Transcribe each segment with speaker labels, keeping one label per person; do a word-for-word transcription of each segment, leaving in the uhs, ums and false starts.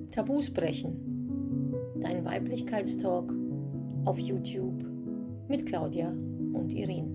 Speaker 1: Tabus brechen. Dein Weiblichkeitstalk auf YouTube mit Claudia und Irene.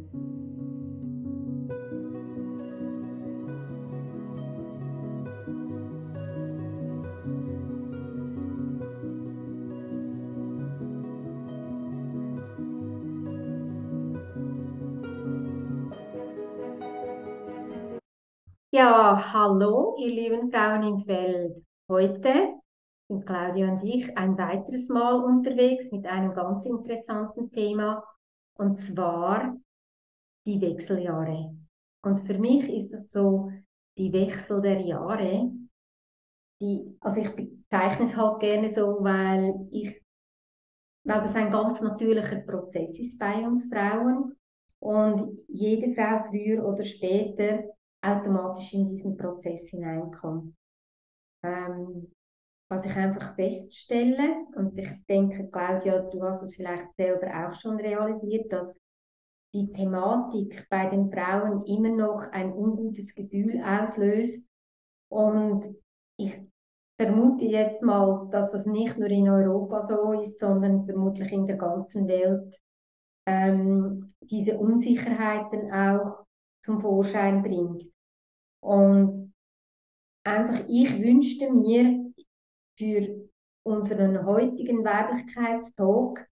Speaker 2: Ja, hallo, ihr lieben Frauen im Feld. Heute sind Claudia und ich ein weiteres Mal unterwegs mit einem ganz interessanten Thema, und zwar die Wechseljahre. Und für mich ist es so, die Wechsel der Jahre, die, also ich bezeichne es halt gerne so, weil ich, weil das ein ganz natürlicher Prozess ist bei uns Frauen und jede Frau früher oder später automatisch in diesen Prozess hineinkommt. Ähm, Was ich einfach feststelle, und ich denke, Claudia, du hast es vielleicht selber auch schon realisiert, dass die Thematik bei den Frauen immer noch ein ungutes Gefühl auslöst. Und ich vermute jetzt mal, dass das nicht nur in Europa so ist, sondern vermutlich in der ganzen Welt ähm, diese Unsicherheiten auch zum Vorschein bringt. Und einfach, ich wünschte mir für unseren heutigen Weiblichkeitstalk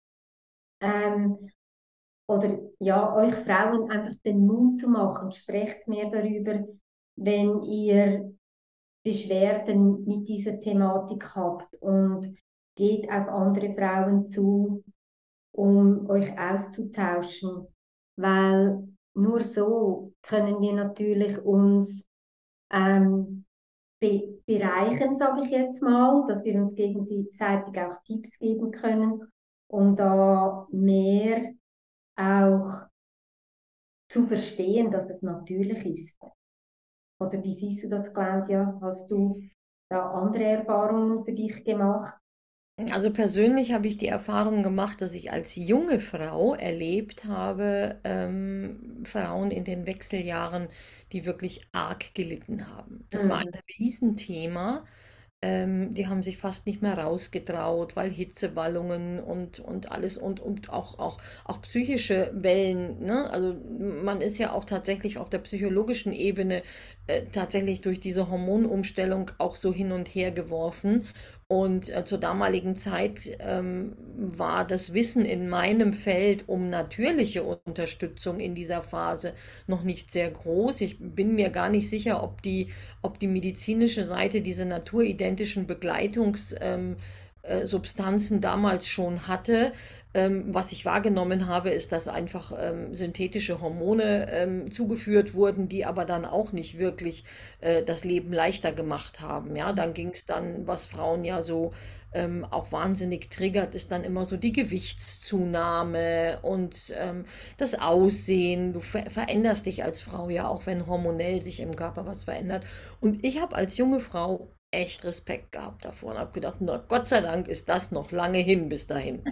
Speaker 2: ähm, oder ja, euch Frauen einfach den Mut zu machen. Sprecht mehr darüber, wenn ihr Beschwerden mit dieser Thematik habt, und geht auf andere Frauen zu, um euch auszutauschen, weil nur so können wir natürlich uns ähm, be bereichern, sage ich jetzt mal, dass wir uns gegenseitig auch Tipps geben können, um da mehr auch zu verstehen, dass es natürlich ist. Oder wie siehst du das, Claudia? Hast du da andere Erfahrungen für dich gemacht?
Speaker 1: Also persönlich habe ich die Erfahrung gemacht, dass ich als junge Frau erlebt habe, ähm, Frauen in den Wechseljahren, die wirklich arg gelitten haben. Das war ein
Speaker 2: Mhm.
Speaker 1: Riesenthema. Ähm, die haben sich fast nicht mehr rausgetraut, weil Hitzewallungen und, und alles und, und auch, auch, auch psychische Wellen, ne? Also man ist ja auch tatsächlich auf der psychologischen Ebene äh, tatsächlich durch diese Hormonumstellung auch so hin und her geworfen. Und äh, zur damaligen Zeit ähm, war das Wissen in meinem Feld um natürliche Unterstützung in dieser Phase noch nicht sehr groß. Ich bin mir gar nicht sicher, ob die, ob die medizinische Seite diese naturidentische Begleitungssubstanzen ähm, äh, Substanzen damals schon hatte. Ähm, was ich wahrgenommen habe, ist, dass einfach ähm, synthetische Hormone ähm, zugeführt wurden, die aber dann auch nicht wirklich äh, das Leben leichter gemacht haben. Ja, dann ging es dann, was Frauen ja so ähm, auch wahnsinnig triggert, ist dann immer so die Gewichtszunahme und ähm, das Aussehen. Du ver veränderst dich als Frau ja auch, wenn hormonell sich im Körper was verändert. Und ich habe als junge Frau echt Respekt gehabt davor und habe gedacht, na Gott sei Dank ist das noch lange hin bis dahin.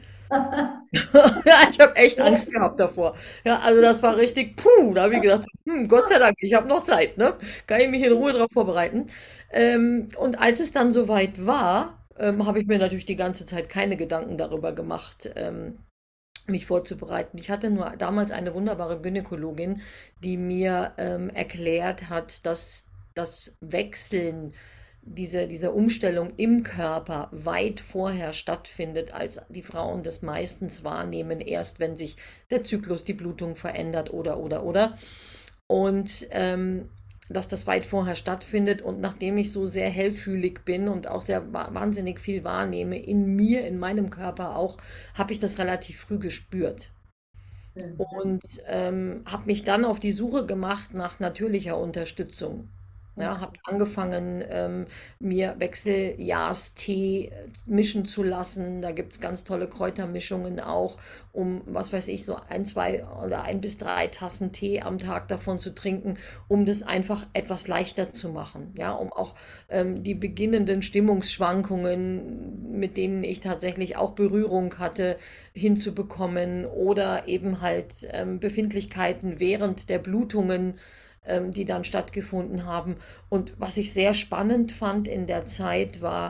Speaker 1: Ja, ich habe echt Angst gehabt davor. Ja, also das war richtig, puh, da habe ich gedacht, hm, Gott sei Dank, ich habe noch Zeit, ne? Kann ich mich in Ruhe darauf vorbereiten. Ähm, und als es dann soweit war, ähm, habe ich mir natürlich die ganze Zeit keine Gedanken darüber gemacht, ähm, mich vorzubereiten. Ich hatte nur damals eine wunderbare Gynäkologin, die mir ähm, erklärt hat, dass das Wechseln, diese, diese Umstellung im Körper weit vorher stattfindet, als die Frauen das meistens wahrnehmen, erst wenn sich der Zyklus, die Blutung verändert oder, oder, oder. Und ähm, dass das weit vorher stattfindet. Und nachdem ich so sehr hellfühlig bin und auch sehr wahnsinnig viel wahrnehme, in mir, in meinem Körper auch, habe ich das relativ früh gespürt.
Speaker 2: Mhm.
Speaker 1: Und ähm, habe mich dann auf die Suche gemacht nach natürlicher Unterstützung. Ja, habe
Speaker 2: Okay.
Speaker 1: angefangen, ähm, mir Wechseljahrstee äh, mischen zu lassen. Da gibt es ganz tolle Kräutermischungen auch, um, was weiß ich, so ein, zwei oder ein bis drei Tassen Tee am Tag davon zu trinken, um das einfach etwas leichter zu machen. Ja, um auch ähm, die beginnenden Stimmungsschwankungen, mit denen ich tatsächlich auch Berührung hatte, hinzubekommen oder eben halt ähm, Befindlichkeiten während der Blutungen, ähm, die dann stattgefunden haben. Und was ich sehr spannend fand in der Zeit war,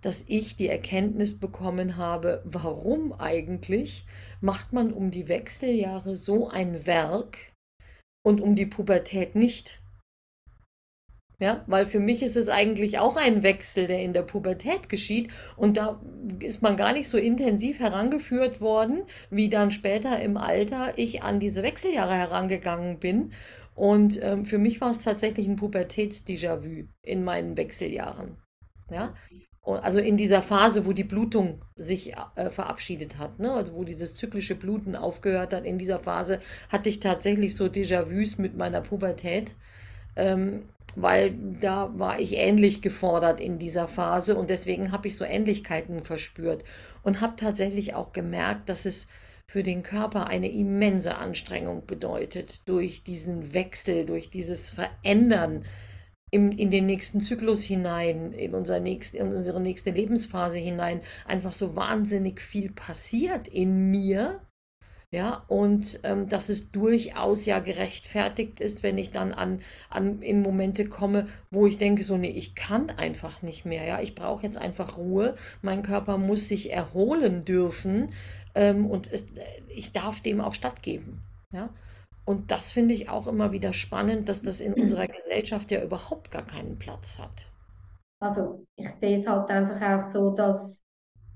Speaker 1: dass ich die Erkenntnis bekommen habe, warum eigentlich macht man um die Wechseljahre so ein Werk und um die Pubertät nicht. Ja, weil für mich ist es eigentlich auch ein Wechsel, der in der Pubertät geschieht. Und da ist man gar nicht so intensiv herangeführt worden, wie dann später im Alter ich an diese Wechseljahre herangegangen bin. Und ähm, für mich war es tatsächlich ein Pubertäts-Déjà-vu in meinen Wechseljahren. Ja, und also in dieser Phase, wo die Blutung sich äh, verabschiedet hat, ne? Also wo dieses zyklische Bluten aufgehört hat, in dieser Phase hatte ich tatsächlich so Déjà-vus mit meiner Pubertät. Ähm, Weil da war ich ähnlich gefordert in dieser Phase und deswegen habe ich so Ähnlichkeiten verspürt und habe tatsächlich auch gemerkt, dass es für den Körper eine immense Anstrengung bedeutet, durch diesen Wechsel, durch dieses Verändern im, in den nächsten Zyklus hinein, in, unser nächst, in unsere nächste Lebensphase hinein, einfach so wahnsinnig viel passiert in mir, ja, und ähm, dass es durchaus ja gerechtfertigt ist, wenn ich dann an, an in Momente komme, wo ich denke, so, nee, ich kann einfach nicht mehr, ja, ich brauche jetzt einfach Ruhe, mein Körper muss sich erholen dürfen, ähm, und es, äh, ich darf dem auch stattgeben, ja. Und das finde ich auch immer wieder spannend, dass das in unserer Gesellschaft ja überhaupt gar keinen Platz hat.
Speaker 2: Also ich sehe es halt einfach auch so, dass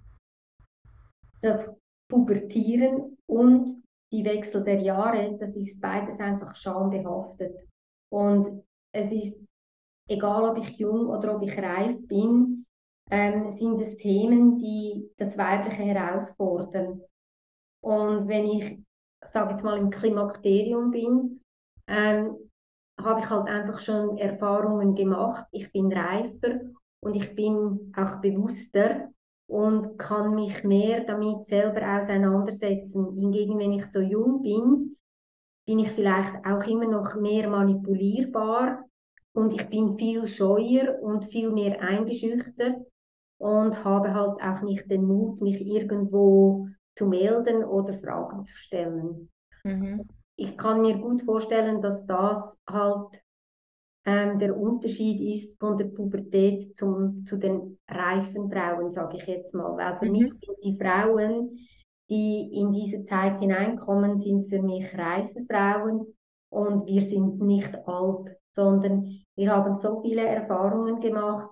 Speaker 2: das Pubertieren und die Wechsel der Jahre, das ist beides einfach schambehaftet. Und es ist egal, ob ich jung oder ob ich reif bin, ähm, sind es Themen, die das Weibliche herausfordern. Und wenn ich, sage jetzt mal, im Klimakterium bin, ähm, habe ich halt einfach schon Erfahrungen gemacht. Ich bin reifer und ich bin auch bewusster und kann mich mehr damit selber auseinandersetzen. Hingegen, wenn ich so jung bin, bin ich vielleicht auch immer noch mehr manipulierbar und ich bin viel scheuer und viel mehr eingeschüchtert und habe halt auch nicht den Mut, mich irgendwo zu melden oder Fragen zu stellen.
Speaker 1: Mhm.
Speaker 2: Ich kann mir gut vorstellen, dass das halt ähm, der Unterschied ist von der Pubertät zum, zu den reifen Frauen, sage ich jetzt mal. Weil für mich
Speaker 1: Mhm.
Speaker 2: sind die Frauen, die in diese Zeit hineinkommen, sind für mich reife Frauen und wir sind nicht alt, sondern wir haben so viele Erfahrungen gemacht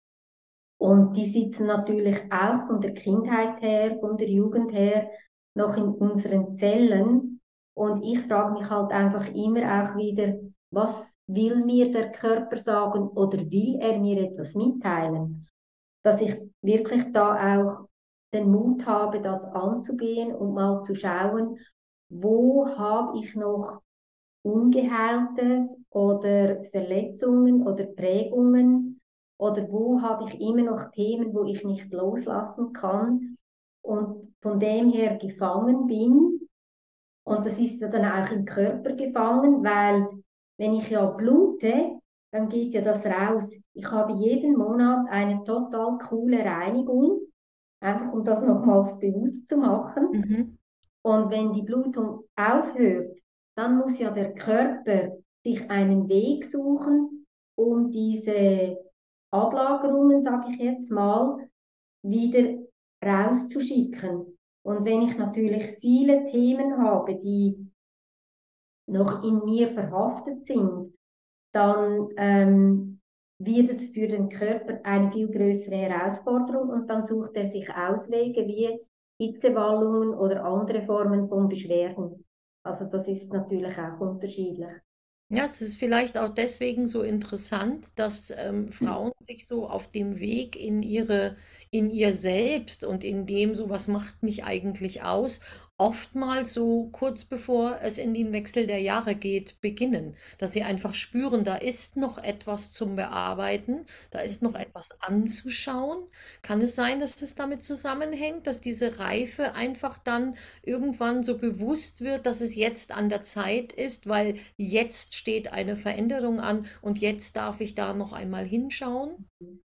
Speaker 2: und die sitzen natürlich auch von der Kindheit her, von der Jugend her noch in unseren Zellen. Und ich frage mich halt einfach immer auch wieder, was will mir der Körper sagen oder will er mir etwas mitteilen? Dass ich wirklich da auch den Mut habe, das anzugehen und mal zu schauen, wo habe ich noch Ungeheiltes oder Verletzungen oder Prägungen oder wo habe ich immer noch Themen, wo ich nicht loslassen kann und von dem her gefangen bin. Und das ist ja dann auch im Körper gefangen, weil wenn ich ja blute, dann geht ja das raus. Ich habe jeden Monat eine total coole Reinigung, einfach um das nochmals bewusst zu machen.
Speaker 1: Mhm.
Speaker 2: Und wenn die Blutung aufhört, dann muss ja der Körper sich einen Weg suchen, um diese Ablagerungen, sage ich jetzt mal, wieder rauszuschicken. Und wenn ich natürlich viele Themen habe, die noch in mir verhaftet sind, dann ähm, wird es für den Körper eine viel größere Herausforderung und dann sucht er sich Auswege wie Hitzewallungen oder andere Formen von Beschwerden. Also das ist natürlich auch unterschiedlich.
Speaker 1: Ja, es ist vielleicht auch deswegen so interessant, dass ähm, Frauen sich so auf dem Weg in ihre, in ihr Selbst und in dem, so was macht mich eigentlich aus, oftmals so kurz bevor es in den Wechsel der Jahre geht, beginnen. Dass sie einfach spüren, da ist noch etwas zum Bearbeiten, da ist noch etwas anzuschauen. Kann es sein, dass das damit zusammenhängt, dass diese Reife einfach dann irgendwann so bewusst wird, dass es jetzt an der Zeit ist, weil jetzt steht eine Veränderung an und jetzt darf ich da noch einmal hinschauen.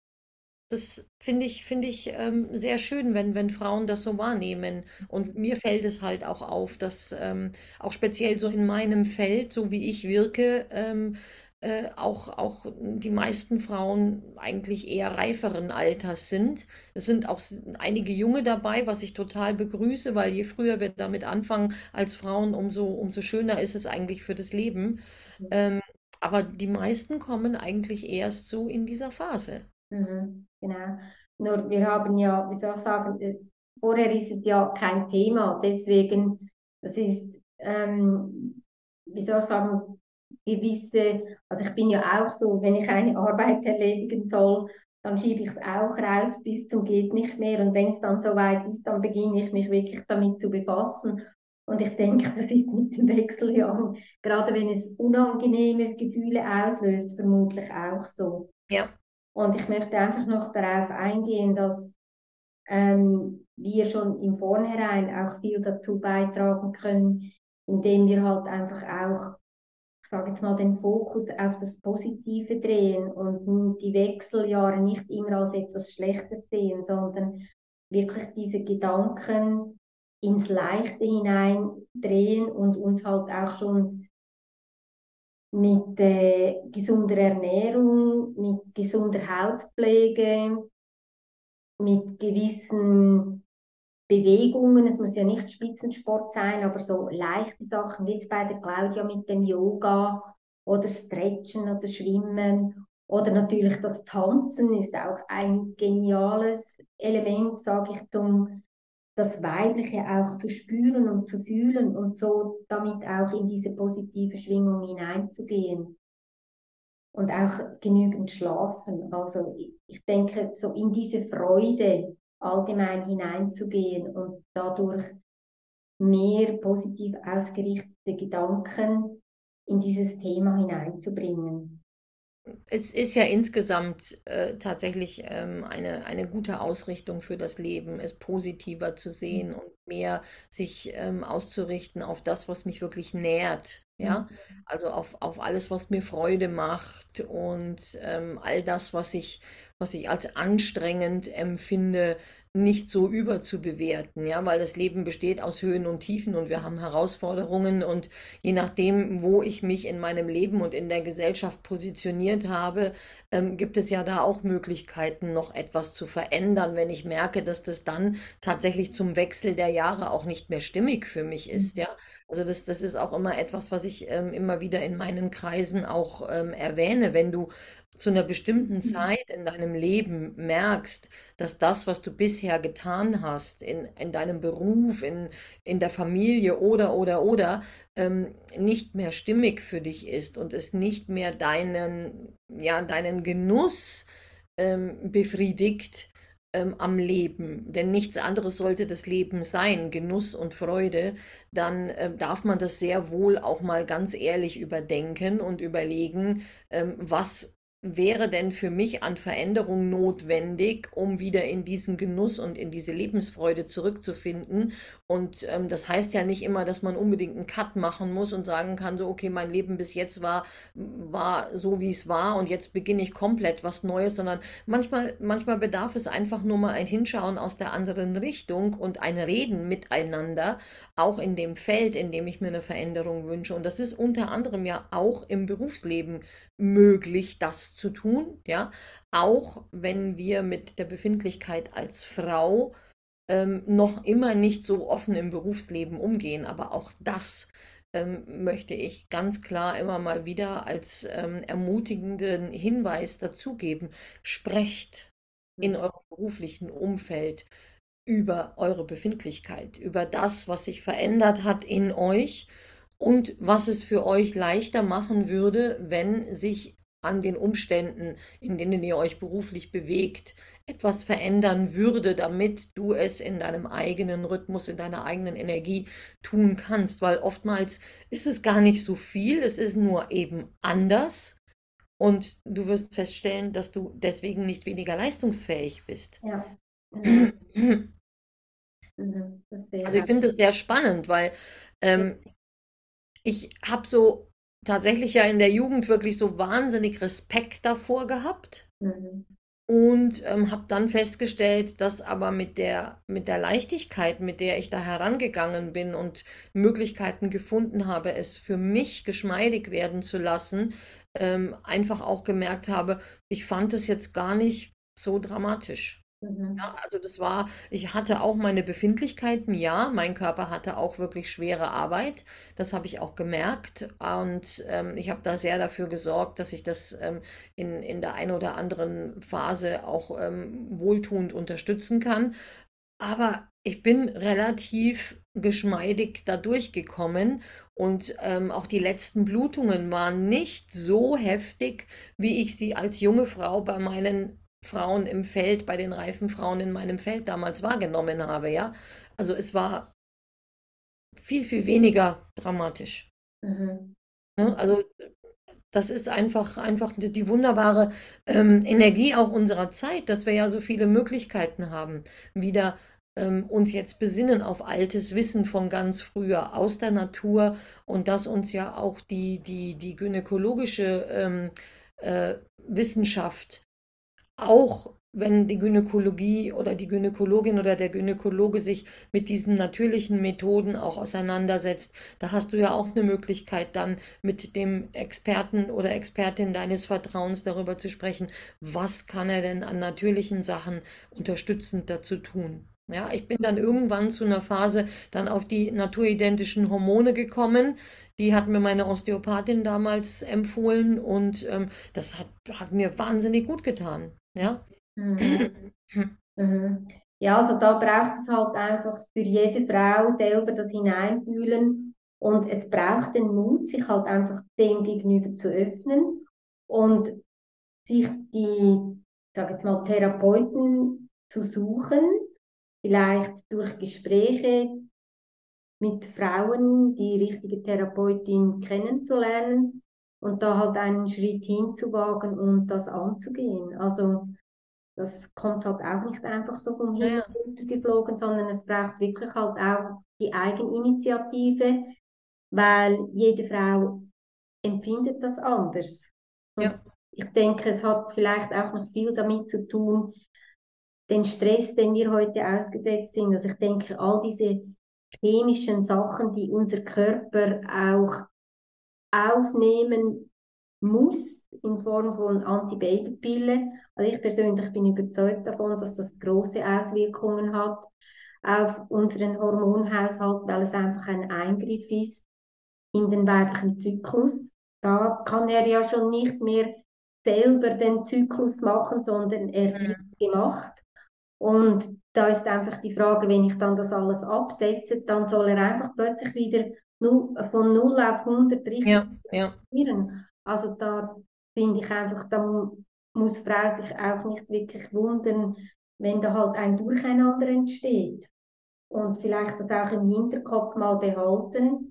Speaker 1: Das finde ich, finde ich ähm, sehr schön, wenn, wenn Frauen das so wahrnehmen. Und mir fällt es halt auch auf, dass ähm, auch speziell so in meinem Feld, so wie ich wirke, ähm, äh, auch, auch die meisten Frauen eigentlich eher reiferen Alters sind. Es sind auch s- einige Junge dabei, was ich total begrüße, weil je früher wir damit anfangen als Frauen, umso, umso schöner ist es eigentlich für das Leben. Ähm, aber die meisten kommen eigentlich erst so in dieser Phase.
Speaker 2: Mhm, genau. Nur wir haben ja, wie soll ich sagen, äh, vorher ist es ja kein Thema. Deswegen, das ist, ähm, wie soll ich sagen, gewisse, also ich bin ja auch so, wenn ich eine Arbeit erledigen soll, dann schiebe ich es auch raus bis zum geht nicht mehr. Und wenn es dann soweit ist, dann beginne ich mich wirklich damit zu befassen. Und ich denke, das ist mit den Wechseljahren, gerade wenn es unangenehme Gefühle auslöst, vermutlich auch so.
Speaker 1: Ja.
Speaker 2: Und ich möchte einfach noch darauf eingehen, dass ähm, wir schon im Vornherein auch viel dazu beitragen können, indem wir halt einfach auch, ich sage jetzt mal, den Fokus auf das Positive drehen und die Wechseljahre nicht immer als etwas Schlechtes sehen, sondern wirklich diese Gedanken ins Leichte hinein drehen und uns halt auch schon mit äh, gesunder Ernährung, mit gesunder Hautpflege, mit gewissen Bewegungen. Es muss ja nicht Spitzensport sein, aber so leichte Sachen, wie jetzt bei der Claudia mit dem Yoga oder Stretchen oder Schwimmen. Oder natürlich das Tanzen ist auch ein geniales Element, sage ich, um das Weibliche auch zu spüren und zu fühlen und so damit auch in diese positive Schwingung hineinzugehen und auch genügend schlafen. Also ich, ich denke, so in diese Freude allgemein hineinzugehen und dadurch mehr positiv ausgerichtete Gedanken in dieses Thema hineinzubringen.
Speaker 1: Es ist ja insgesamt äh, tatsächlich ähm, eine, eine gute Ausrichtung für das Leben, es positiver zu sehen und mehr sich ähm, auszurichten auf das, was mich wirklich nährt. Ja,
Speaker 2: Mhm.
Speaker 1: also auf, auf alles, was mir Freude macht und ähm, all das, was ich, was ich als anstrengend empfinde, nicht so überzubewerten, ja, weil das Leben besteht aus Höhen und Tiefen und wir haben Herausforderungen und je nachdem, wo ich mich in meinem Leben und in der Gesellschaft positioniert habe, ähm, gibt es ja da auch Möglichkeiten, noch etwas zu verändern, wenn ich merke, dass das dann tatsächlich zum Wechsel der Jahre auch nicht mehr stimmig für mich ist, ja. Also das, das ist auch immer etwas, was ich ähm, immer wieder in meinen Kreisen auch ähm, erwähne. Wenn du zu einer bestimmten Zeit in deinem Leben merkst, dass das, was du bisher getan hast, in, in deinem Beruf, in, in der Familie oder, oder, oder, ähm, nicht mehr stimmig für dich ist und es nicht mehr deinen, ja, deinen Genuss ähm, befriedigt ähm, am Leben, denn nichts anderes sollte das Leben sein, Genuss und Freude, dann ähm, darf man das sehr wohl auch mal ganz ehrlich überdenken und überlegen, ähm, was wäre denn für mich an Veränderung notwendig, um wieder in diesen Genuss und in diese Lebensfreude zurückzufinden. Und ähm, das heißt ja nicht immer, dass man unbedingt einen Cut machen muss und sagen kann, so, okay, mein Leben bis jetzt war, war so, wie es war und jetzt beginne ich komplett was Neues, sondern manchmal, manchmal bedarf es einfach nur mal ein Hinschauen aus der anderen Richtung und ein Reden miteinander, auch in dem Feld, in dem ich mir eine Veränderung wünsche. Und das ist unter anderem ja auch im Berufsleben möglich, das zu tun, ja, auch wenn wir mit der Befindlichkeit als Frau ähm, noch immer nicht so offen im Berufsleben umgehen. Aber auch das ähm, möchte ich ganz klar immer mal wieder als ähm, ermutigenden Hinweis dazugeben. Sprecht in eurem beruflichen Umfeld über eure Befindlichkeit, über das, was sich verändert hat in euch und was es für euch leichter machen würde, wenn sich an den Umständen, in denen ihr euch beruflich bewegt, etwas verändern würde, damit du es in deinem eigenen Rhythmus, in deiner eigenen Energie tun kannst. Weil oftmals ist es gar nicht so viel, es ist nur eben anders und du wirst feststellen, dass du deswegen nicht weniger leistungsfähig bist.
Speaker 2: Ja, genau. Mhm. Das sehe ich
Speaker 1: Also ich
Speaker 2: auch.
Speaker 1: finde es sehr spannend, weil ähm, ich habe so tatsächlich ja in der Jugend wirklich so wahnsinnig Respekt davor gehabt
Speaker 2: Mhm.
Speaker 1: und ähm, habe dann festgestellt, dass aber mit der, mit der Leichtigkeit, mit der ich da herangegangen bin und Möglichkeiten gefunden habe, es für mich geschmeidig werden zu lassen, ähm, einfach auch gemerkt habe, ich fand es jetzt gar nicht so dramatisch.
Speaker 2: Mhm.
Speaker 1: Ja, also das war, ich hatte auch meine Befindlichkeiten, ja, mein Körper hatte auch wirklich schwere Arbeit, das habe ich auch gemerkt und ähm, ich habe da sehr dafür gesorgt, dass ich das ähm, in, in der einen oder anderen Phase auch ähm, wohltuend unterstützen kann. Aber ich bin relativ geschmeidig da durchgekommen und ähm, auch die letzten Blutungen waren nicht so heftig, wie ich sie als junge Frau bei meinen Frauen im Feld, bei den reifen Frauen in meinem Feld damals wahrgenommen habe, ja. Also es war viel, viel weniger dramatisch.
Speaker 2: Mhm.
Speaker 1: Ne? Also das ist einfach, einfach die, die wunderbare ähm, Energie auch unserer Zeit, dass wir ja so viele Möglichkeiten haben, wieder ähm, uns jetzt besinnen auf altes Wissen von ganz früher aus der Natur und dass uns ja auch die, die, die gynäkologische ähm, äh, Wissenschaft auch wenn die Gynäkologie oder die Gynäkologin oder der Gynäkologe sich mit diesen natürlichen Methoden auch auseinandersetzt, da hast du ja auch eine Möglichkeit, dann mit dem Experten oder Expertin deines Vertrauens darüber zu sprechen, was kann er denn an natürlichen Sachen unterstützend dazu tun. Ja, ich bin dann irgendwann zu einer Phase dann auf die naturidentischen Hormone gekommen. Die hat mir meine Osteopathin damals empfohlen und ähm, das hat, hat mir wahnsinnig gut getan. Ja.
Speaker 2: Mhm. Mhm. Ja, also da braucht es halt einfach für jede Frau selber das Hineinfühlen und es braucht den Mut, sich halt einfach dem gegenüber zu öffnen und sich die, ich sage jetzt mal, Therapeuten zu suchen, vielleicht durch Gespräche mit Frauen die richtige Therapeutin kennenzulernen und da halt einen Schritt hinzuwagen und das anzugehen. Also das kommt halt auch nicht einfach so vom
Speaker 1: Ja,
Speaker 2: Himmel
Speaker 1: ja,
Speaker 2: runtergeflogen, sondern es braucht wirklich halt auch die Eigeninitiative, weil jede Frau empfindet das anders. Und
Speaker 1: ja,
Speaker 2: ich denke, es hat vielleicht auch noch viel damit zu tun, den Stress, den wir heute ausgesetzt sind. Also ich denke, all diese chemischen Sachen, die unser Körper auch aufnehmen muss in Form von Antibabypille. Also ich persönlich bin überzeugt davon, dass das große Auswirkungen hat auf unseren Hormonhaushalt, weil es einfach ein Eingriff ist in den weiblichen Zyklus. Da kann er ja schon nicht mehr selber den Zyklus machen, sondern er wird
Speaker 1: mhm.
Speaker 2: gemacht. Und da ist einfach die Frage, wenn ich dann das alles absetze, dann soll er einfach plötzlich wieder nu- von null auf hundert richtig
Speaker 1: Ja, ja,
Speaker 2: funktionieren. Also da finde ich einfach, da mu- muss Frau sich auch nicht wirklich wundern, wenn da halt ein Durcheinander entsteht. Und vielleicht das auch im Hinterkopf mal behalten,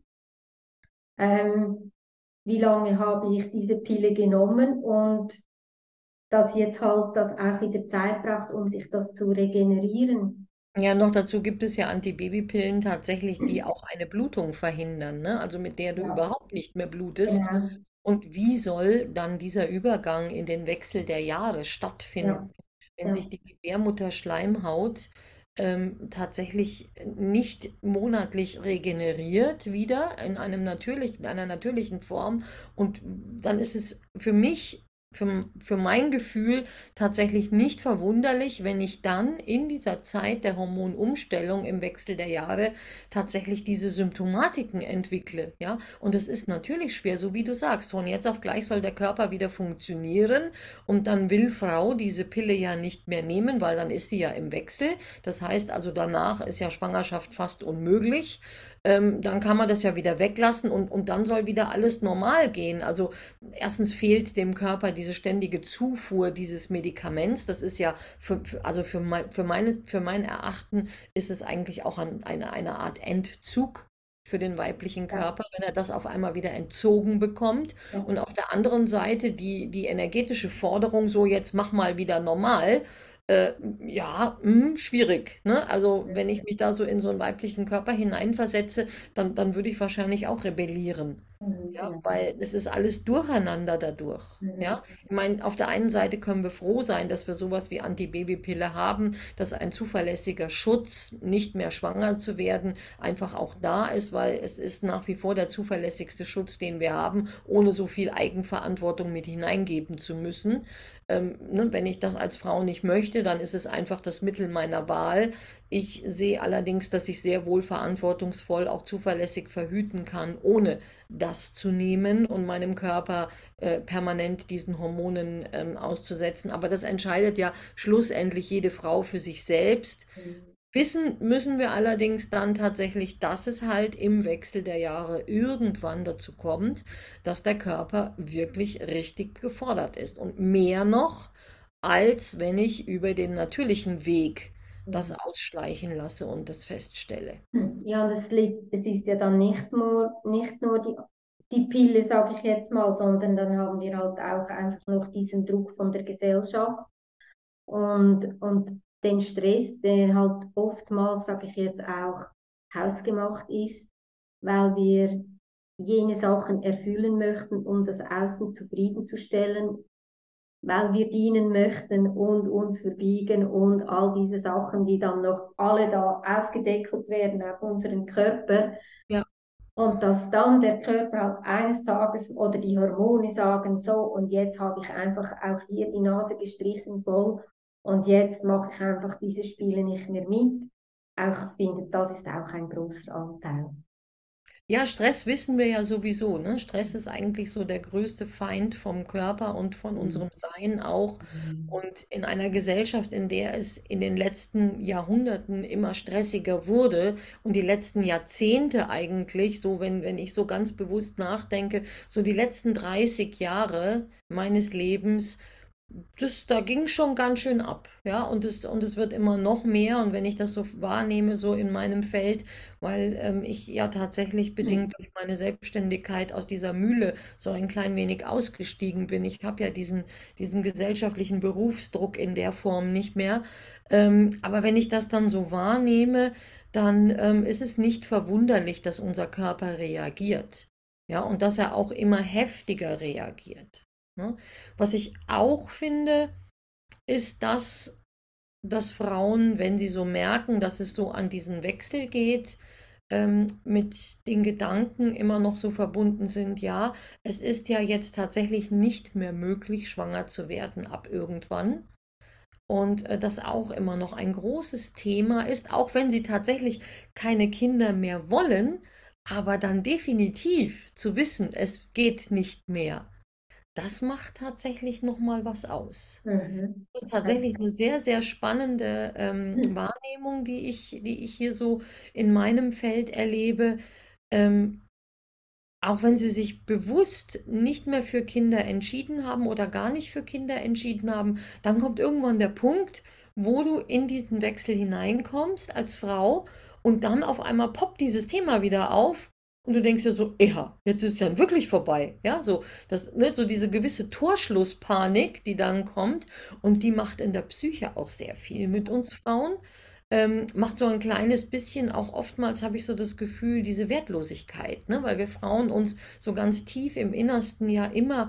Speaker 2: ähm, wie lange habe ich diese Pille genommen und dass jetzt halt das auch wieder Zeit braucht, um sich das zu regenerieren.
Speaker 1: ja, noch dazu gibt es ja Antibabypillen tatsächlich, die auch eine Blutung verhindern, ne? Also mit der du
Speaker 2: Ja,
Speaker 1: überhaupt nicht mehr blutest.
Speaker 2: genau.
Speaker 1: Und wie soll dann dieser Übergang in den Wechsel der Jahre stattfinden,
Speaker 2: Ja,
Speaker 1: wenn sich
Speaker 2: ja,
Speaker 1: die Gebärmutterschleimhaut ähm, tatsächlich nicht monatlich regeneriert wieder in einem natürlichen, in einer natürlichen Form? Und dann ist es für mich, für, für mein Gefühl tatsächlich nicht verwunderlich, wenn ich dann in dieser Zeit der Hormonumstellung im Wechsel der Jahre tatsächlich diese Symptomatiken entwickle, ja. Und das ist natürlich schwer, so wie du sagst. Von jetzt auf gleich soll der Körper wieder funktionieren und dann will Frau diese Pille ja nicht mehr nehmen, weil dann ist sie ja im Wechsel. Das heißt also, danach ist ja Schwangerschaft fast unmöglich. Ähm, dann kann man das ja wieder weglassen und, und dann soll wieder alles normal gehen. Also erstens fehlt dem Körper diese ständige Zufuhr dieses Medikaments. Das ist ja für, für, also für mein, für meine, für mein Erachten ist es eigentlich auch ein, eine, eine Art Entzug für den weiblichen
Speaker 2: ja,
Speaker 1: Körper, wenn er das auf einmal wieder entzogen bekommt.
Speaker 2: ja,
Speaker 1: Und auf der anderen Seite die, die energetische Forderung, so jetzt mach mal wieder normal. Äh, ja, mh, schwierig. Ne? Also wenn ich mich da so in so einen weiblichen Körper hineinversetze, dann, dann würde ich wahrscheinlich auch rebellieren.
Speaker 2: Mhm,
Speaker 1: Ja,
Speaker 2: genau.
Speaker 1: weil es ist alles durcheinander dadurch.
Speaker 2: Mhm.
Speaker 1: Ja, ich meine, auf der einen Seite können wir froh sein, dass wir sowas wie Antibabypille haben, dass ein zuverlässiger Schutz, nicht mehr schwanger zu werden, einfach auch da ist, weil es ist nach wie vor der zuverlässigste Schutz, den wir haben, ohne so viel Eigenverantwortung mit hineingeben zu müssen. Ähm, ne, wenn ich das als Frau nicht möchte, dann ist es einfach das Mittel meiner Wahl. Ich sehe allerdings, dass ich sehr wohl verantwortungsvoll auch zuverlässig verhüten kann, ohne das zu nehmen und meinem Körper äh, permanent diesen Hormonen ähm, auszusetzen. Aber das entscheidet ja schlussendlich jede Frau für sich selbst.
Speaker 2: Mhm.
Speaker 1: Wissen müssen wir allerdings dann tatsächlich, dass es halt im Wechsel der Jahre irgendwann dazu kommt, dass der Körper wirklich richtig gefordert ist. Und mehr noch, als wenn ich über den natürlichen Weg das
Speaker 2: Mhm.
Speaker 1: ausschleichen lasse und das feststelle.
Speaker 2: Ja, und es liegt, es ist ja dann nicht nur, nicht nur die, die Pille, sage ich jetzt mal, sondern dann haben wir halt auch einfach noch diesen Druck von der Gesellschaft und, und den Stress, der halt oftmals, sage ich jetzt auch, hausgemacht ist, weil wir jene Sachen erfüllen möchten, um das Außen zufriedenzustellen, weil wir dienen möchten und uns verbiegen und all diese Sachen, die dann noch alle da aufgedeckelt werden auf unseren Körper.
Speaker 1: Ja.
Speaker 2: Und dass dann der Körper halt eines Tages oder die Hormone sagen, so, und jetzt habe ich einfach auch hier die Nase gestrichen voll und jetzt mache ich einfach diese Spiele nicht mehr mit. Auch ich finde, das ist auch ein großer Anteil.
Speaker 1: Ja, Stress wissen wir ja sowieso, ne? Stress ist eigentlich so der größte Feind vom Körper und von
Speaker 2: Mhm.
Speaker 1: unserem Sein auch.
Speaker 2: Mhm.
Speaker 1: Und in einer Gesellschaft, in der es in den letzten Jahrhunderten immer stressiger wurde und die letzten Jahrzehnte eigentlich, so wenn, wenn ich so ganz bewusst nachdenke, so die letzten dreißig Jahre meines Lebens, das, da ging schon ganz schön ab, ja, und es, und es wird immer noch mehr und wenn ich das so wahrnehme, so in meinem Feld, weil ähm, ich ja tatsächlich bedingt durch meine Selbstständigkeit aus dieser Mühle so ein klein wenig ausgestiegen bin. Ich habe ja diesen, diesen gesellschaftlichen Berufsdruck in der Form nicht mehr. Ähm, aber wenn ich das dann so wahrnehme, dann ähm, ist es nicht verwunderlich, dass unser Körper reagiert. Ja, und dass er auch immer heftiger reagiert. Ne? Was ich auch finde, ist, dass, dass Frauen, wenn sie so merken, dass es so an diesen Wechsel geht, ähm, mit den Gedanken immer noch so verbunden sind, ja, es ist ja jetzt tatsächlich nicht mehr möglich, schwanger zu werden ab irgendwann. Und äh, das auch immer noch ein großes Thema ist, auch wenn sie tatsächlich keine Kinder mehr wollen, aber dann definitiv zu wissen, es geht nicht mehr. Das macht tatsächlich noch mal was aus.
Speaker 2: Mhm.
Speaker 1: Das ist
Speaker 2: Okay.
Speaker 1: tatsächlich eine sehr, sehr spannende, ähm, Wahrnehmung, die ich die ich hier so in meinem Feld erlebe. Ähm, auch wenn sie sich bewusst nicht mehr für Kinder entschieden haben oder gar nicht für Kinder entschieden haben, dann kommt irgendwann der Punkt, wo du in diesen Wechsel hineinkommst als Frau und dann auf einmal poppt dieses Thema wieder auf und du denkst dir so, ja, jetzt ist es ja wirklich vorbei. Ja, so, das, ne, so diese gewisse Torschlusspanik, die dann kommt und die macht in der Psyche auch sehr viel mit uns Frauen. Ähm, macht so ein kleines bisschen auch oftmals, habe ich so das Gefühl, diese Wertlosigkeit, ne? Weil wir Frauen uns so ganz tief im Innersten ja immer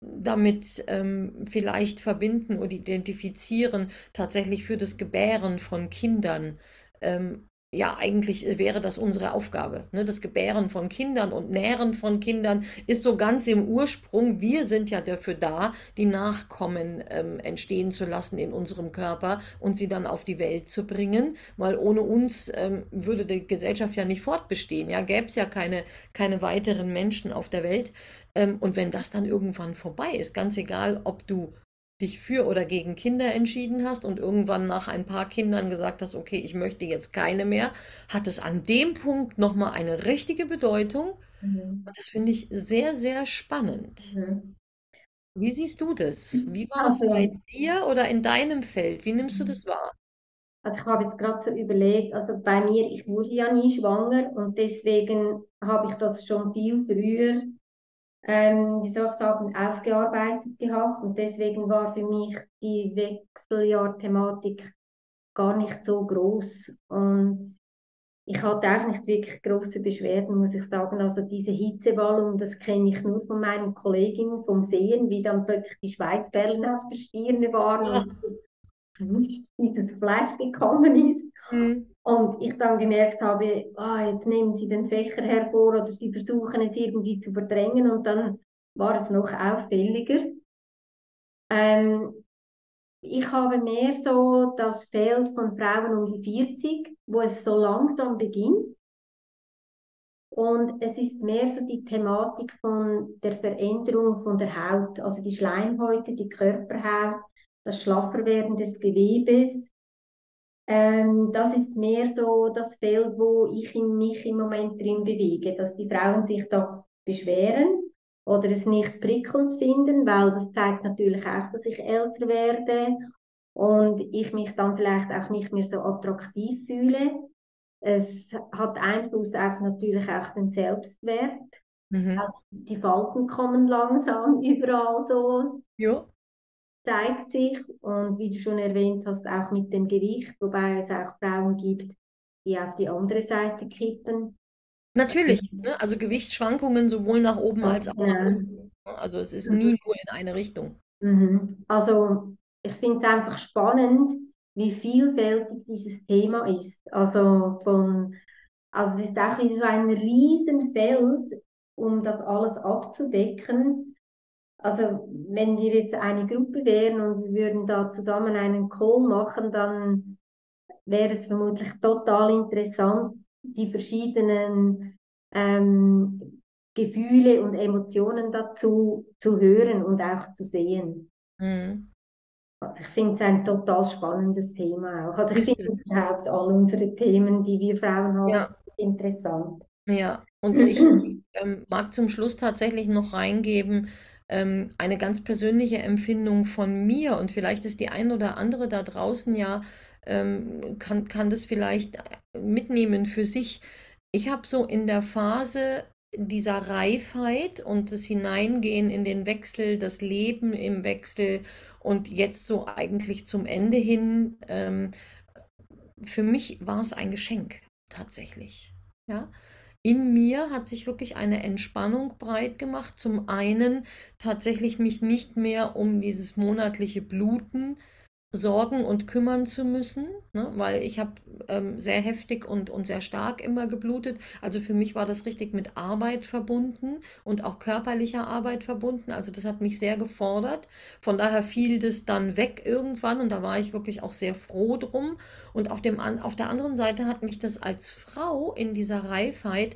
Speaker 1: damit ähm, vielleicht verbinden oder identifizieren, tatsächlich für das Gebären von Kindern. Ähm, ja, eigentlich wäre das unsere Aufgabe. Ne? Das Gebären von Kindern und Nähren von Kindern ist so ganz im Ursprung. Wir sind ja dafür da, die Nachkommen ähm, entstehen zu lassen in unserem Körper und sie dann auf die Welt zu bringen, weil ohne uns ähm, würde die Gesellschaft ja nicht fortbestehen. Ja, gäbe es ja keine, keine weiteren Menschen auf der Welt. Ähm, und wenn das dann irgendwann vorbei ist, ganz egal, ob du dich für oder gegen Kinder entschieden hast und irgendwann nach ein paar Kindern gesagt hast, okay, ich möchte jetzt keine mehr, hat es an dem Punkt nochmal eine richtige Bedeutung.
Speaker 2: Mhm.
Speaker 1: Und das finde ich sehr, sehr spannend.
Speaker 2: Mhm.
Speaker 1: Wie siehst du das? Wie war es bei
Speaker 2: Also,
Speaker 1: dir oder in deinem Feld? Wie nimmst du das wahr?
Speaker 2: Also ich habe jetzt gerade so überlegt, also bei mir, ich wurde ja nie schwanger und deswegen habe ich das schon viel früher, ähm, wie soll ich sagen, aufgearbeitet gehabt und deswegen war für mich die Wechseljahr-Thematik gar nicht so groß. Und ich hatte auch nicht wirklich große Beschwerden, muss ich sagen. Also diese Hitzewallung, das kenne ich nur von meinen Kolleginnen vom Sehen, wie dann plötzlich die Schweißperlen auf der Stirne waren
Speaker 1: Ja.
Speaker 2: und nicht dieses Fleisch gekommen ist.
Speaker 1: Mhm.
Speaker 2: Und ich dann gemerkt habe, ah, jetzt nehmen sie den Fächer hervor oder sie versuchen es irgendwie zu verdrängen und dann war es noch auffälliger. Ähm, Ich habe mehr so das Feld von Frauen um die vierzig, wo es so langsam beginnt. Und es ist mehr so die Thematik von der Veränderung von der Haut, also die Schleimhäute, die Körperhaut, das Schlafferwerden des Gewebes. Ähm, das ist mehr so das Feld, wo ich in mich im Moment drin bewege, dass die Frauen sich da beschweren oder es nicht prickelnd finden, weil das zeigt natürlich auch, dass ich älter werde und ich mich dann vielleicht auch nicht mehr so attraktiv fühle. Es hat Einfluss auf natürlich auch den Selbstwert.
Speaker 1: Mhm.
Speaker 2: Also die Falten kommen langsam überall so,
Speaker 1: Ja.
Speaker 2: zeigt sich. Und wie du schon erwähnt hast, auch mit dem Gewicht, wobei es auch Frauen gibt, die auf die andere Seite kippen.
Speaker 1: Natürlich, ne? Also Gewichtsschwankungen sowohl nach oben als
Speaker 2: Ganz
Speaker 1: auch nach
Speaker 2: genau.
Speaker 1: unten. Ne? Also es ist
Speaker 2: Mhm.
Speaker 1: nie nur in eine Richtung.
Speaker 2: Mhm. Also ich finde es einfach spannend, wie vielfältig dieses Thema ist. Also von, also es ist auch wie so ein Riesenfeld, um das alles abzudecken. Also wenn wir jetzt eine Gruppe wären und wir würden da zusammen einen Call machen, dann wäre es vermutlich total interessant, die verschiedenen ähm, Gefühle und Emotionen dazu zu hören und auch zu sehen.
Speaker 1: Mhm.
Speaker 2: Also ich finde es ein total spannendes Thema auch. Also ich
Speaker 1: Ist
Speaker 2: finde
Speaker 1: es.
Speaker 2: überhaupt all unsere Themen, die wir Frauen haben,
Speaker 1: Ja.
Speaker 2: interessant.
Speaker 1: Ja, und ich, ich ähm, mag zum Schluss tatsächlich noch reingeben, ähm, eine ganz persönliche Empfindung von mir und vielleicht ist die ein oder andere da draußen ja, ähm, kann, kann das vielleicht äh, mitnehmen für sich. Ich habe so in der Phase dieser Reifheit und das Hineingehen in den Wechsel, das Leben im Wechsel und jetzt so eigentlich zum Ende hin, ähm, für mich war es ein Geschenk tatsächlich. Ja, in mir hat sich wirklich eine Entspannung breit gemacht. Zum einen tatsächlich mich nicht mehr um dieses monatliche Bluten sorgen und kümmern zu müssen, ne? Weil ich habe ähm, sehr heftig und, und sehr stark immer geblutet. Also für mich war das richtig mit Arbeit verbunden und auch körperlicher Arbeit verbunden. Also das hat mich sehr gefordert. Von daher fiel das dann weg irgendwann und da war ich wirklich auch sehr froh drum. Und auf dem, an- auf der anderen Seite hat mich das als Frau in dieser Reifheit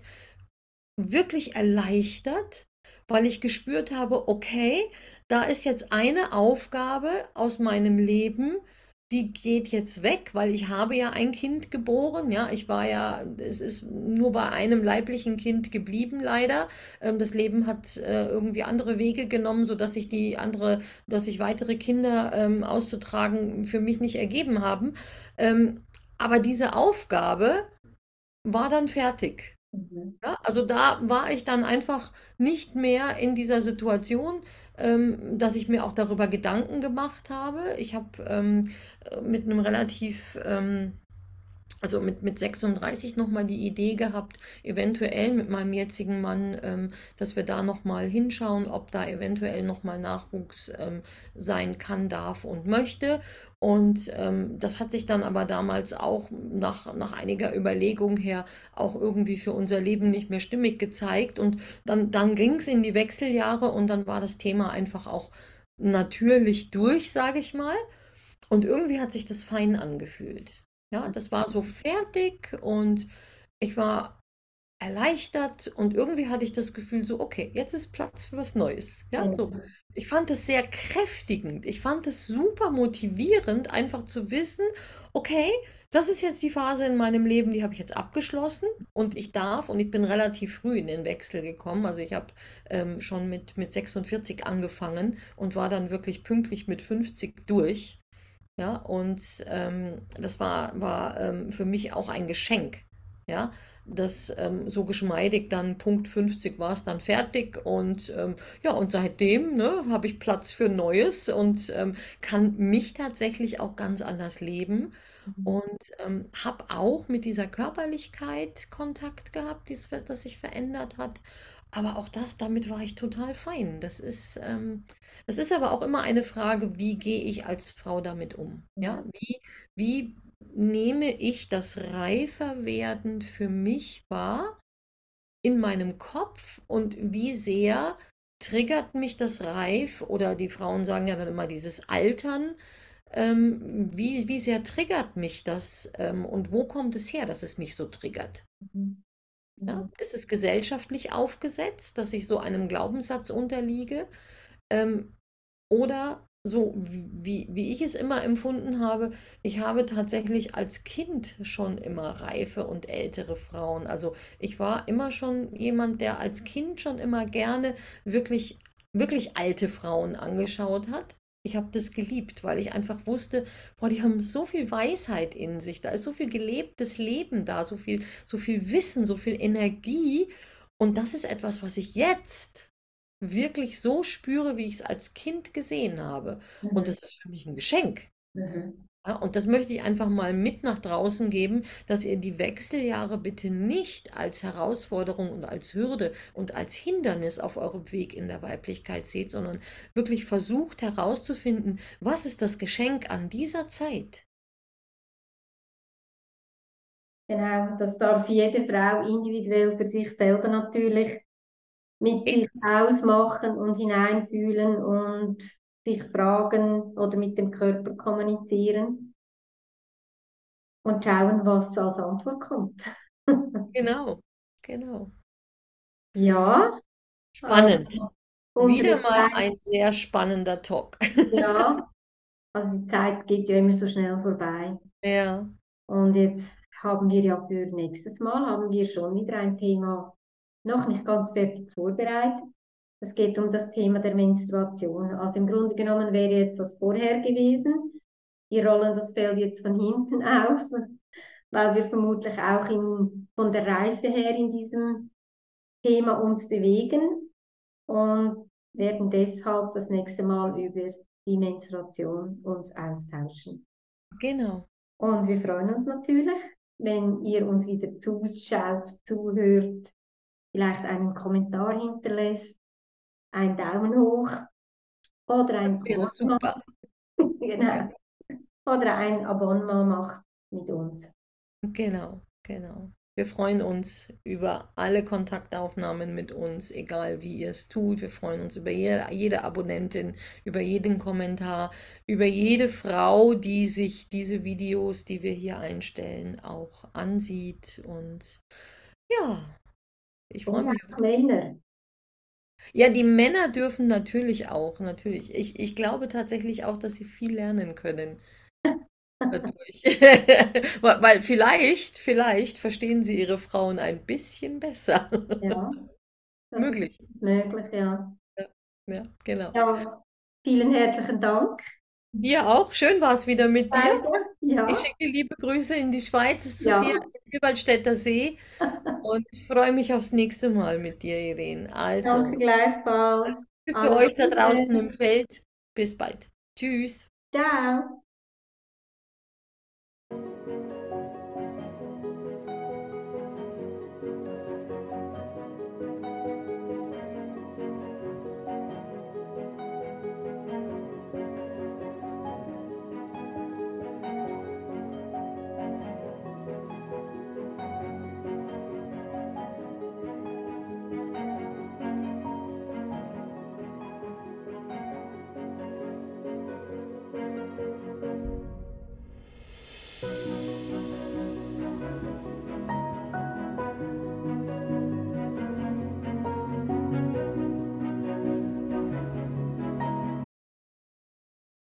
Speaker 1: wirklich erleichtert, weil ich gespürt habe, okay, da ist jetzt eine Aufgabe aus meinem Leben, die geht jetzt weg, weil ich habe ja ein Kind geboren, ja, ich war ja, es ist nur bei einem leiblichen Kind geblieben, leider. Ähm, das Leben hat äh, irgendwie andere Wege genommen, sodass sich die andere, dass sich weitere Kinder ähm, auszutragen für mich nicht ergeben haben. Ähm, aber diese Aufgabe war dann fertig.
Speaker 2: Mhm.
Speaker 1: Ja, also da war ich dann einfach nicht mehr in dieser Situation, ähm, dass ich mir auch darüber Gedanken gemacht habe. Ich habe ähm, äh, mit einem relativ, ähm, also mit, mit sechsunddreißig nochmal die Idee gehabt, eventuell mit meinem jetzigen Mann, ähm, dass wir da nochmal hinschauen, ob da eventuell nochmal Nachwuchs ähm, sein kann, darf und möchte. Und ähm, das hat sich dann aber damals auch nach, nach einiger Überlegung her auch irgendwie für unser Leben nicht mehr stimmig gezeigt. Und dann, dann ging es in die Wechseljahre und dann war das Thema einfach auch natürlich durch, sage ich mal. Und irgendwie hat sich das fein angefühlt. Ja, das war so fertig und ich war erleichtert und irgendwie hatte ich das Gefühl so, okay, jetzt ist Platz für was Neues. Ja, so.
Speaker 2: Ja.
Speaker 1: Ich fand es sehr kräftigend. Ich fand es super motivierend, einfach zu wissen, okay, das ist jetzt die Phase in meinem Leben, die habe ich jetzt abgeschlossen und ich darf, und ich bin relativ früh in den Wechsel gekommen. Also ich habe ähm, schon mit, mit sechsundvierzig angefangen und war dann wirklich pünktlich mit fünfzig durch. Ja, und ähm, das war, war ähm, für mich auch ein Geschenk. Ja, das ähm, so geschmeidig, dann Punkt fünfzig war es dann fertig und ähm, ja, und seitdem, ne, habe ich Platz für Neues und ähm, kann mich tatsächlich auch ganz anders leben
Speaker 2: Mhm.
Speaker 1: und ähm, habe auch mit dieser Körperlichkeit Kontakt gehabt, dies, was das sich verändert hat. Aber auch das, damit war ich total fein. Das ist, ähm, das ist aber auch immer eine Frage, wie gehe ich als Frau damit um? Ja,
Speaker 2: Mhm.
Speaker 1: wie, wie nehme ich das Reiferwerden für mich wahr in meinem Kopf und wie sehr triggert mich das Reif oder die Frauen sagen ja dann immer dieses Altern, ähm, wie, wie sehr triggert mich das ähm, und wo kommt es her, dass es mich so triggert?
Speaker 2: Mhm.
Speaker 1: Ja?
Speaker 2: Mhm.
Speaker 1: Ist es gesellschaftlich aufgesetzt, dass ich so einem Glaubenssatz unterliege? Ähm, oder so, wie, wie ich es immer empfunden habe, ich habe tatsächlich als Kind schon immer reife und ältere Frauen. Also ich war immer schon jemand, der als Kind schon immer gerne wirklich, wirklich alte Frauen angeschaut hat. Ich habe das geliebt, weil ich einfach wusste, boah, die haben so viel Weisheit in sich, da ist so viel gelebtes Leben da, so viel, so viel Wissen, so viel Energie. Und das ist etwas, was ich jetzt wirklich so spüre, wie ich es als Kind gesehen habe. Und
Speaker 2: Mhm.
Speaker 1: das ist für mich ein Geschenk.
Speaker 2: Mhm.
Speaker 1: Ja, und das möchte ich einfach mal mit nach draußen geben, dass ihr die Wechseljahre bitte nicht als Herausforderung und als Hürde und als Hindernis auf eurem Weg in der Weiblichkeit seht, sondern wirklich versucht herauszufinden, was ist das Geschenk an dieser Zeit?
Speaker 2: Genau, das darf jede Frau individuell für sich selber natürlich mit
Speaker 1: Eben,
Speaker 2: sich ausmachen und hineinfühlen und sich fragen oder mit dem Körper kommunizieren und schauen, was als Antwort kommt.
Speaker 1: genau, genau.
Speaker 2: Ja,
Speaker 1: Spannend.
Speaker 2: also
Speaker 1: Wieder
Speaker 2: unsere
Speaker 1: mal
Speaker 2: Zeit,
Speaker 1: ein sehr spannender Talk.
Speaker 2: ja, also die Zeit geht ja immer so schnell vorbei.
Speaker 1: Ja,
Speaker 2: Und jetzt haben wir ja für nächstes Mal haben wir schon wieder ein Thema noch nicht ganz fertig vorbereitet. Es geht um das Thema der Menstruation. Also im Grunde genommen wäre jetzt das vorher gewesen. Wir rollen das Feld jetzt von hinten auf, weil wir vermutlich auch in, von der Reife her in diesem Thema uns bewegen und werden deshalb das nächste Mal über die Menstruation uns austauschen.
Speaker 1: genau.
Speaker 2: Und wir freuen uns natürlich, wenn ihr uns wieder zuschaut, zuhört, vielleicht einen Kommentar hinterlässt, einen Daumen hoch oder
Speaker 1: Das
Speaker 2: ein
Speaker 1: wäre
Speaker 2: Abonnement,
Speaker 1: super. Ja.
Speaker 2: genau, oder ein Abonnement macht mit uns.
Speaker 1: Genau, genau. Wir freuen uns über alle Kontaktaufnahmen mit uns, egal wie ihr es tut. Wir freuen uns über jede, jede Abonnentin, über jeden Kommentar, über jede Frau, die sich diese Videos, die wir hier einstellen, auch ansieht. Und ja, ich freue
Speaker 2: Und
Speaker 1: mich auf
Speaker 2: auch
Speaker 1: dich.
Speaker 2: Männer.
Speaker 1: Ja, die Männer dürfen natürlich auch, natürlich. Ich, ich glaube tatsächlich auch, dass sie viel lernen können dadurch. Weil weil vielleicht, vielleicht verstehen sie ihre Frauen ein bisschen besser.
Speaker 2: Ja, das ist
Speaker 1: Möglich.
Speaker 2: möglich, ja.
Speaker 1: Ja, ja, genau.
Speaker 2: Ja, vielen herzlichen Dank.
Speaker 1: Dir auch. Schön war es wieder mit dir.
Speaker 2: Beide.
Speaker 1: Ich
Speaker 2: Ja,
Speaker 1: schicke liebe Grüße in die Schweiz zu dir,
Speaker 2: ja.
Speaker 1: an den Vierwaldstätter See und freue mich aufs nächste Mal mit dir, Irene.
Speaker 2: Danke
Speaker 1: Also,
Speaker 2: gleichfalls.
Speaker 1: für
Speaker 2: Alles
Speaker 1: euch da draußen
Speaker 2: Gute.
Speaker 1: im Feld. Bis bald. Tschüss.
Speaker 2: Ciao.